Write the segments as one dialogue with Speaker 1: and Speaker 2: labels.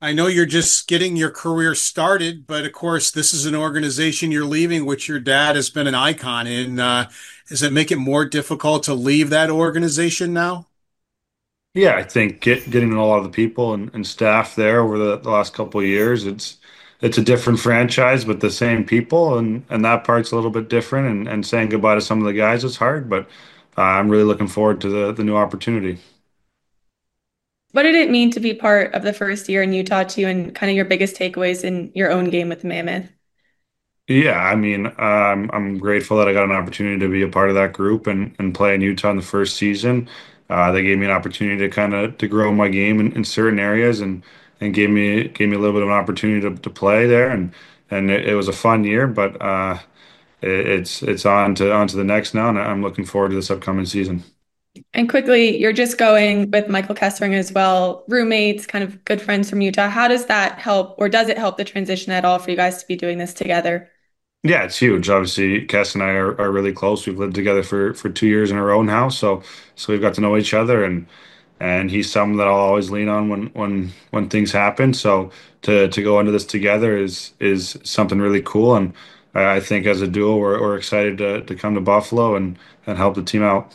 Speaker 1: I know you're just getting your career started, but of course, this is an organization you're leaving, which your dad has been an icon in. Does it make it more difficult to leave that organization now?
Speaker 2: Yeah, I think getting to know a lot of the people and staff there over the last couple of years, it's a different franchise, but the same people, and that part's a little bit different. And saying goodbye to some of the guys is hard, but I'm really looking forward to the new opportunity.
Speaker 3: What did it mean to be part of the first year in Utah too, and kind of your biggest takeaways in your own game with Mammoth?
Speaker 2: Yeah, I mean, I'm grateful that I got an opportunity to be a part of that group and play in Utah in the first season. They gave me an opportunity to kind of to grow my game in certain areas and gave me a little bit of an opportunity to play there and it was a fun year, but it's on to the next now, and I'm looking forward to this upcoming season.
Speaker 3: And quickly, you're just going with Michael Kessling as well, roommates, kind of good friends from Utah. How does that help, or does it help the transition at all for you guys to be doing this together?
Speaker 2: Yeah, it's huge. Obviously, Cass and I are really close. We've lived together for 2 years in our own house, so we've got to know each other, and he's someone that I'll always lean on when things happen. So to go into this together is something really cool, and I think as a duo, we're excited to come to Buffalo and help the team out.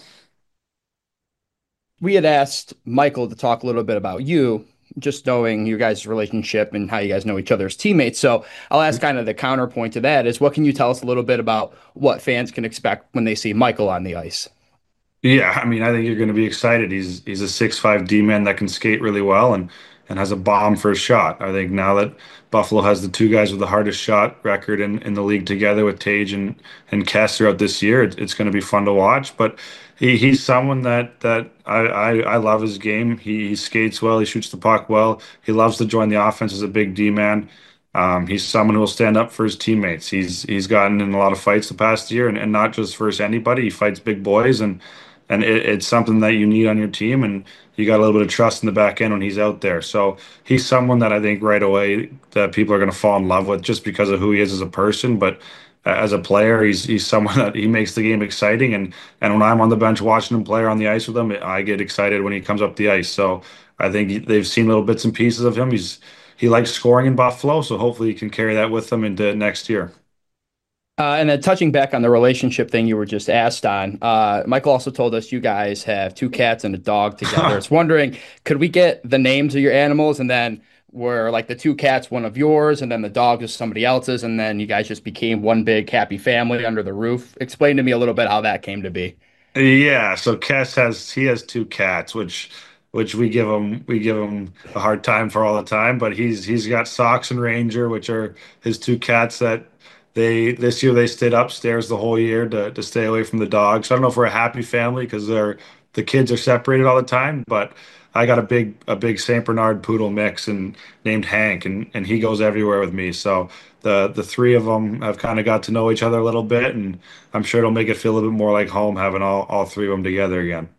Speaker 4: We had asked Michael to talk a little bit about you, just knowing your guys' relationship and how you guys know each other as teammates. So I'll ask kind of the counterpoint to that is what can you tell us a little bit about what fans can expect when they see Michael on the ice?
Speaker 2: Yeah, I mean, I think you're going to be excited. He's a 6'5" D-man that can skate really well and has a bomb for a shot. I think now that Buffalo has the two guys with the hardest shot record in the league together with Tage and Kess throughout this year, it's going to be fun to watch. But he's someone that I love his game. He skates well. He shoots the puck well. He loves to join the offense as a big D-man. He's someone who will stand up for his teammates. He's gotten in a lot of fights the past year, and not just versus anybody. He fights big boys, and it's something that you need on your team, and you got a little bit of trust in the back end when he's out there. So he's someone that I think right away that people are going to fall in love with just because of who he is as a person, but as a player, he's someone that he makes the game exciting, and when I'm on the bench watching him play or on the ice with him, I get excited when he comes up the ice. So I think they've seen little bits and pieces of him. He likes scoring in Buffalo, so hopefully he can carry that with him into next year.
Speaker 4: And then touching back on the relationship thing you were just asked on, Michael also told us you guys have two cats and a dog together. It's wondering, could we get the names of your animals and then were like the two cats one of yours and then the dog is somebody else's and then you guys just became one big happy family under the roof? Explain to me a little bit how that came to be.
Speaker 2: Yeah, so Kess has two cats, which we give him a hard time for all the time. But he's got Sox and Ranger, which are his two cats that they this year they stayed upstairs the whole year to stay away from the dogs. So I don't know if we're a happy family because the kids are separated all the time, but I got a big Saint Bernard poodle mix and named Hank, and he goes everywhere with me. So the three of them have kind of got to know each other a little bit, and I'm sure it'll make it feel a little bit more like home having all three of them together again.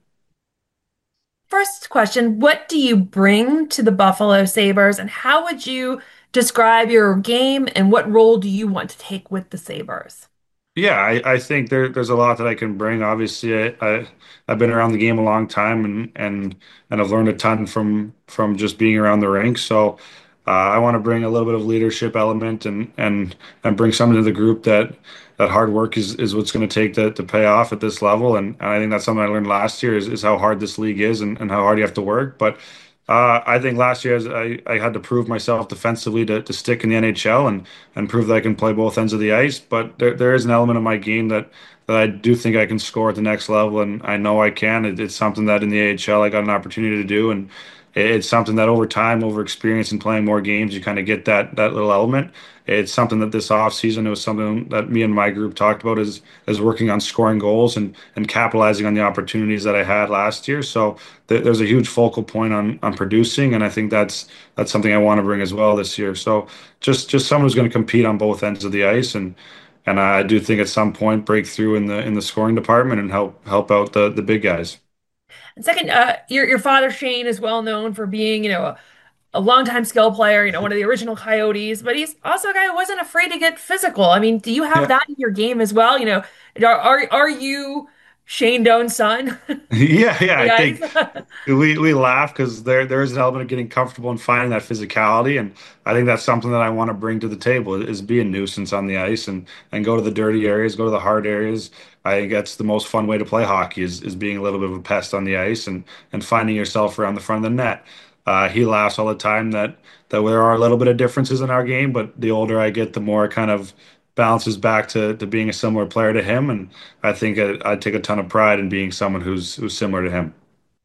Speaker 5: First question, what do you bring to the Buffalo Sabres and how would you describe your game and what role do you want to take with the Sabres?
Speaker 2: Yeah, I think there's a lot that I can bring. Obviously, I've been around the game a long time and I've learned a ton from just being around the rink. So I want to bring a little bit of leadership element and bring something to the group that hard work is what's going to take to pay off at this level. And I think that's something I learned last year is how hard this league is and how hard you have to work. But I think last year I had to prove myself defensively to stick in the NHL and prove that I can play both ends of the ice. But there is an element of my game that I do think I can score at the next level, and I know I can. It's something that in the AHL I got an opportunity to do, and it's something that over time, over experience and playing more games, you kind of get that little element. It's something that this off season it was something that me and my group talked about is working on scoring goals and capitalizing on the opportunities that I had last year. So there's a huge focal point on producing, and I think that's something I want to bring as well this year. So just someone who's going to compete on both ends of the ice, and I do think at some point break through in the scoring department and help out the big guys.
Speaker 5: And second, your father Shane is well known for being, a longtime skill player, one of the original Coyotes, but he's also a guy who wasn't afraid to get physical. I mean, do you have
Speaker 2: Yeah.
Speaker 5: that in your game as well? Are you Shane Doan's son
Speaker 2: Yeah,
Speaker 5: on
Speaker 2: yeah.
Speaker 5: the
Speaker 2: I
Speaker 5: ice.
Speaker 2: think we laugh because there's an element of getting comfortable and finding that physicality, and I think that's something that I want to bring to the table is be a nuisance on the ice and go to the dirty areas, go to the hard areas. I think that's the most fun way to play hockey is being a little bit of a pest on the ice and finding yourself around the front of the net. He laughs all the time that there are a little bit of differences in our game, but the older I get, the more it kind of balances back to being a similar player to him, and I think I take a ton of pride in being someone who's similar to him.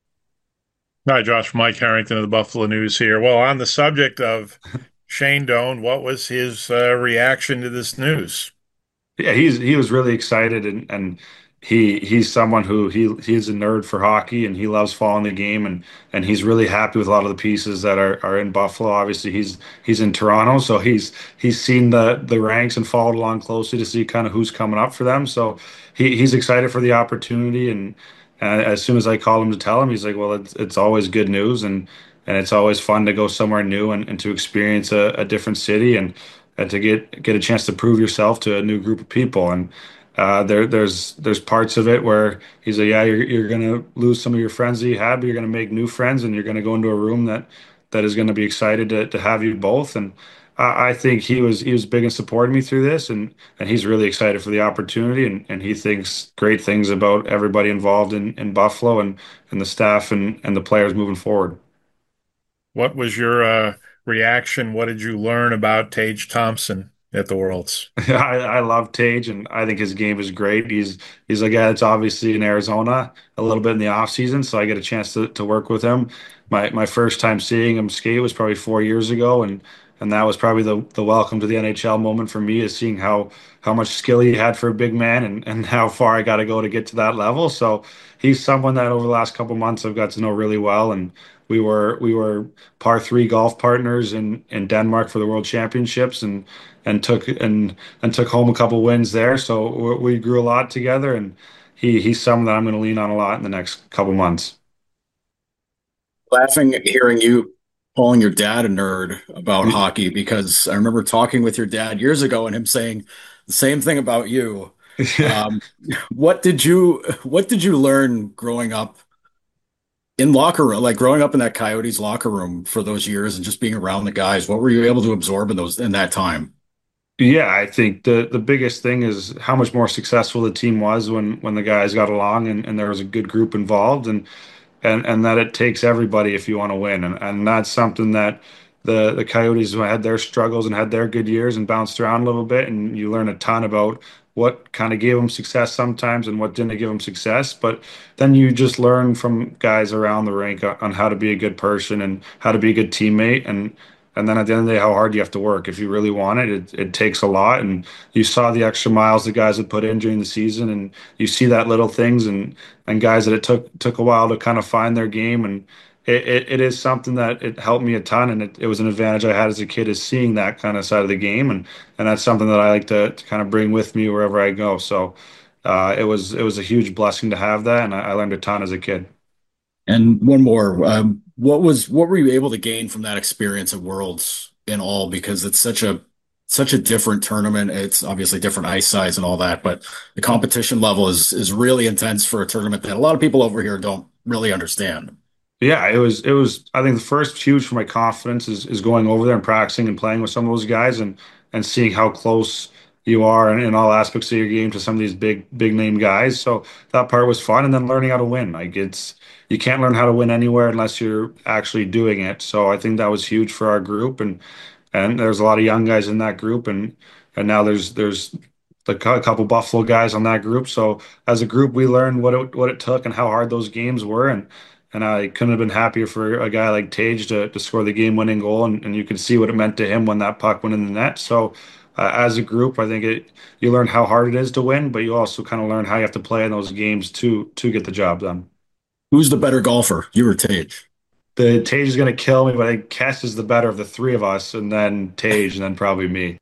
Speaker 6: Hi, Josh. Mike Harrington of the Buffalo News here. Well, on the subject of Shane Doan, what was his reaction to this news?
Speaker 2: Yeah, he was really excited and he's someone who he's a nerd for hockey and he loves following the game and he's really happy with a lot of the pieces that are in Buffalo. Obviously, he's in Toronto, so he's seen the ranks and followed along closely to see kind of who's coming up for them. So he's excited for the opportunity and as soon as I called him to tell him, he's like, "Well, it's always good news and it's always fun to go somewhere new and to experience a different city and to get a chance to prove yourself to a new group of people." And there's parts of it where he's like, yeah, you're gonna lose some of your friends that you had, but you're gonna make new friends, and you're gonna go into a room that is gonna be excited to have you both. And I think he was big in supporting me through this, and he's really excited for the opportunity, and he thinks great things about everybody involved in Buffalo and the staff and the players moving forward.
Speaker 6: What was your reaction? What did you learn about Tage Thompson at the Worlds?
Speaker 2: I love Tage, and I think his game is great. He's a guy that's obviously in Arizona a little bit in the off season, so I get a chance to work with him. My first time seeing him skate was probably 4 years ago, and that was probably the welcome to the NHL moment for me is seeing how much skill he had for a big man and how far I got to go to get to that level. So he's someone that over the last couple months I've got to know really well, and we were par three golf partners in Denmark for the World Championships and took home a couple wins there. So we grew a lot together, and he's someone that I'm going to lean on a lot in the next couple months.
Speaker 7: Laughing at hearing you calling your dad a nerd about hockey because I remember talking with your dad years ago and him saying the same thing about you.
Speaker 2: Yeah.
Speaker 7: Um, what did you learn growing up in locker room, like growing up in that Coyotes locker room for those years and just being around the guys? What were you able to absorb in that time?
Speaker 2: Yeah, I think the biggest thing is how much more successful the team was when the guys got along and there was a good group involved and that it takes everybody if you want to win. And that's something that the Coyotes had their struggles and had their good years and bounced around a little bit. And you learn a ton about what kind of gave them success sometimes and what didn't give them success. But then you just learn from guys around the rink on how to be a good person and how to be a good teammate. And then at the end of the day, how hard you have to work. If you really want it takes a lot. And you saw the extra miles the guys had put in during the season, and you see that little things and guys that it took a while to kind of find their game. And it is something that it helped me a ton, and it was an advantage I had as a kid is seeing that kind of side of the game, and that's something that I like to kind of bring with me wherever I go. So it was a huge blessing to have that, and I learned a ton as a kid.
Speaker 7: And one more, what were you able to gain from that experience at Worlds in all? Because it's such a different tournament. It's obviously different ice size and all that, but the competition level is really intense for a tournament that a lot of people over here don't really understand.
Speaker 2: Yeah, it was I think the first huge for my confidence is going over there and practicing and playing with some of those guys and seeing how close you are in all aspects of your game to some of these big name guys. So that part was fun and then learning how to win. Like it's you can't learn how to win anywhere unless you're actually doing it. So I think that was huge for our group and there's a lot of young guys in that group and now there's a couple Buffalo guys on that group. So as a group, we learned what it took and how hard those games were, and I couldn't have been happier for a guy like Tage to score the game-winning goal, and you could see what it meant to him when that puck went in the net. So as a group, I think you learn how hard it is to win, but you also kind of learn how you have to play in those games to get the job done.
Speaker 7: Who's the better golfer, you or Tage?
Speaker 2: The Tage is going to kill me, but I think Kess is the better of the three of us, and then Tage, and then probably me.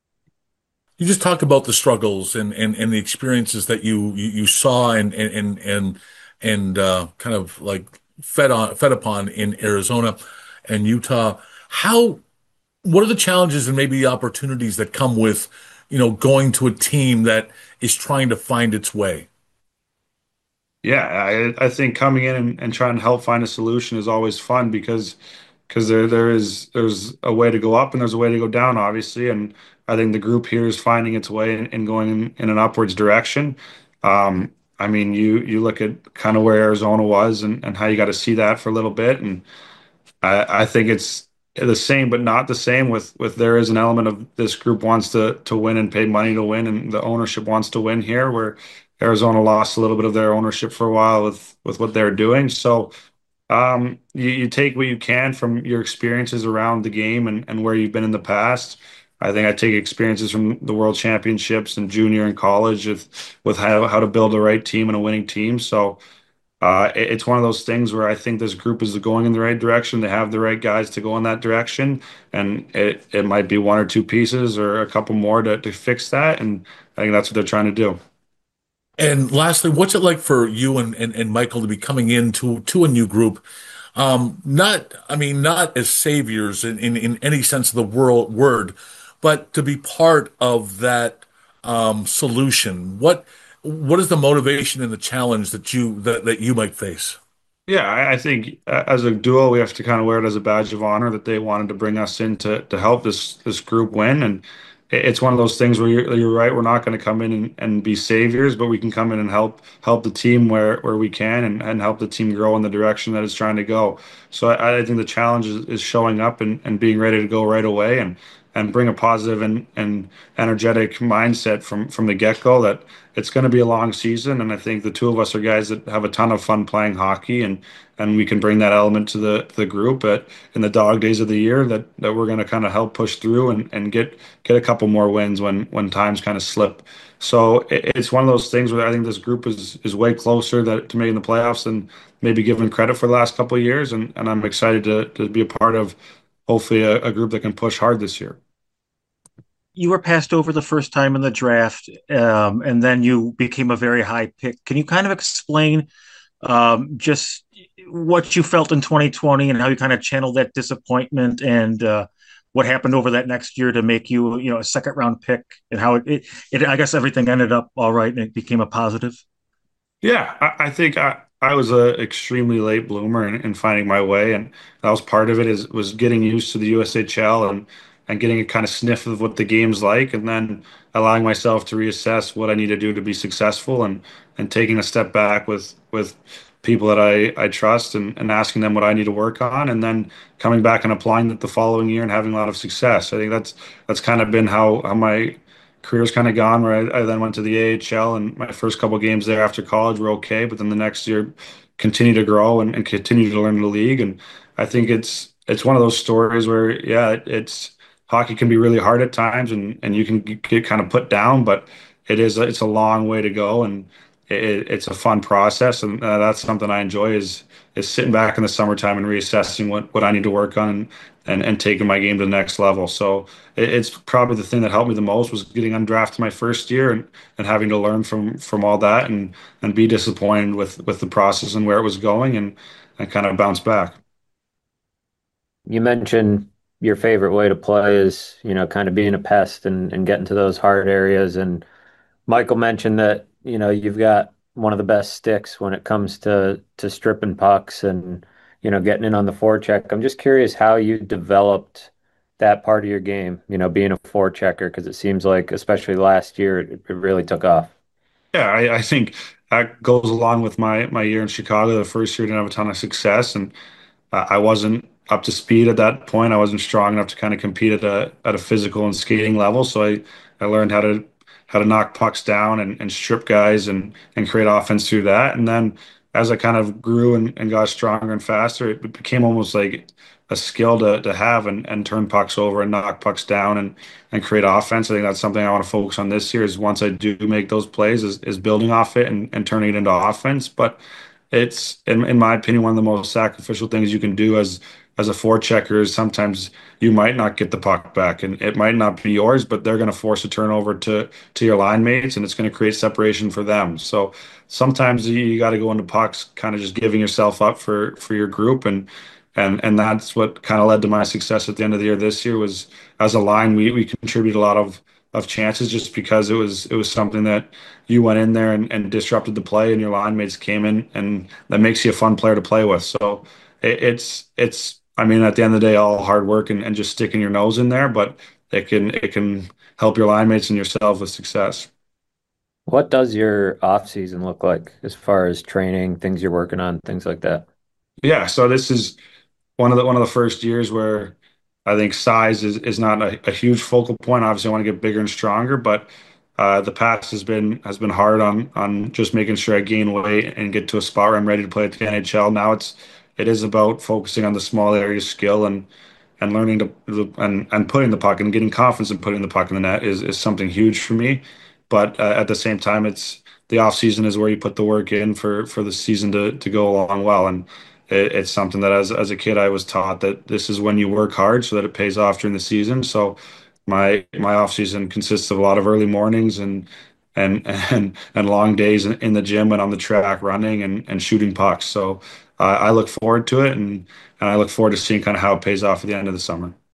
Speaker 8: You just talked about the struggles and the experiences that you saw and kind of like fed upon in Arizona and Utah. How what are the challenges and maybe the opportunities that come with, going to a team that is trying to find its way?
Speaker 2: Yeah, I think coming in and trying to help find a solution is always fun because there's a way to go up and there's a way to go down, obviously. And I think the group here is finding its way and going in an upwards direction. I mean, you look at kind of where Arizona was and how you got to see that for a little bit, and I think it's the same, but not the same. With there is an element of this group wants to win and pay money to win, and the ownership wants to win here, where Arizona lost a little bit of their ownership for a while with what they're doing. So you take what you can from your experiences around the game and where you've been in the past. I think I take experiences from the World Championships and junior and college with how to build a right team and a winning team. So it's one of those things where I think this group is going in the right direction. They have the right guys to go in that direction, and it might be one or two pieces or a couple more to fix that. And I think that's what they're trying to do.
Speaker 8: And lastly, what's it like for you and Michael to be coming into to a new group? Not, I mean, not as saviors in any sense of the word, but to be part of that solution. What is the motivation and the challenge that you might face?
Speaker 2: Yeah, I think as a duo, we have to kind of wear it as a badge of honor that they wanted to bring us in to help this group win. And it's one of those things where you're right. We're not going to come in and be saviors, but we can come in and help the team where we can and help the team grow in the direction that it's trying to go. So I think the challenge is showing up and being ready to go right away and bring a positive and energetic mindset from the get-go that it's going to be a long season. And I think the two of us are guys that have a ton of fun playing hockey, and we can bring that element to the group. But in the dog days of the year, that we're going to kind of help push through and get a couple more wins when times kind of slip. So it's one of those things where I think this group is way closer to making the playoffs than maybe given credit for the last couple of years. And I'm excited to be a part of hopefully a group that can push hard this year.
Speaker 9: You were passed over the first time in the draft, and then you became a very high pick. Can you kind of explain just what you felt in 2020 and how you kind of channeled that disappointment and what happened over that next year to make you, a second round pick and how I guess everything ended up all right and it became a positive?
Speaker 2: Yeah, I think I was a extremely late bloomer in finding my way, and that was part of it is was getting used to the USHL and getting a kind of sniff of what the game's like, and then allowing myself to reassess what I need to do to be successful, and taking a step back with people that I trust and asking them what I need to work on, and then coming back and applying it the following year and having a lot of success. I think that's kind of been how my career's kind of gone, where I then went to the AHL, and my first couple games there after college were okay, but then the next year continue to grow and continue to learn the league. And I think it's one of those stories where, yeah, it's hockey can be really hard at times, and you can get kind of put down, but it's a long way to go, and it's a fun process, and that's something I enjoy is sitting back in the summertime and reassessing what I need to work on and taking my game to the next level. So it's probably the thing that helped me the most was getting undrafted my first year and having to learn from all that and be disappointed with the process and where it was going and kind of bounce back.
Speaker 10: You mentioned your favorite way to play is, kind of being a pest and getting to those hard areas. And Michael mentioned that, you've got one of the best sticks when it comes to stripping pucks and, getting in on the forecheck. I'm just curious how you developed that part of your game, being a forechecker, because it seems like, especially last year, it really took off.
Speaker 2: Yeah, I think that goes along with my year in Chicago. The first year didn't have a ton of success, and I wasn't up to speed at that point. I wasn't strong enough to kind of compete at a physical and skating level. So I learned how to knock pucks down and strip guys and create offense through that. And then as I kind of grew and got stronger and faster, it became almost like a skill to have and turn pucks over and knock pucks down and create offense. I think that's something I want to focus on this year is once I do make those plays is building off it and turning it into offense. But it's in my opinion one of the most sacrificial things you can do as a forechecker is sometimes you might not get the puck back and it might not be yours, but they're going to force a turnover to your line mates and it's going to create separation for them. So sometimes you got to go into pucks kind of just giving yourself up for your group and that's what kind of led to my success at the end of the year this year was as a line we contribute a lot of of chances just because it was something that you went in there and disrupted the play, and your line mates came in, and that makes you a fun player to play with. So it's I mean, at the end of the day, all hard work and just sticking your nose in there, but it can help your line mates and yourself with success.
Speaker 10: What does your off season look like as far as training, things you're working on, things like that?
Speaker 2: Yeah, so this is one of the first years where I think size is not a huge focal point. Obviously, I want to get bigger and stronger, but the past has been hard on just making sure I gain weight and get to a spot where I'm ready to play at the NHL. Now it is about focusing on the small area skill and learning and putting the puck and getting confidence in putting the puck in the net is something huge for me. But at the same time, it's the off season is where you put the work in for the season to go along well. And it's something that as a kid I was taught that this is when you work hard so that it pays off during the season. So my off season consists of a lot of early mornings and long days in the gym and on the track running and shooting pucks. So I look forward to it and I look forward to seeing kind of how it pays off at the end of the summer.